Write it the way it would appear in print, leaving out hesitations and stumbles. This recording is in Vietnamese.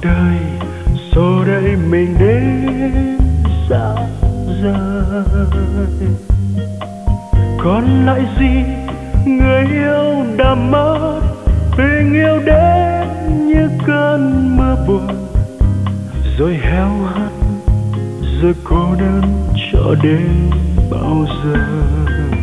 đời xô đẩy mình đến xa rời. Còn lại gì người yêu đã mất, tình yêu đến như cơn mưa buồn, rồi héo hắt, rồi cô đơn cho đến bao giờ.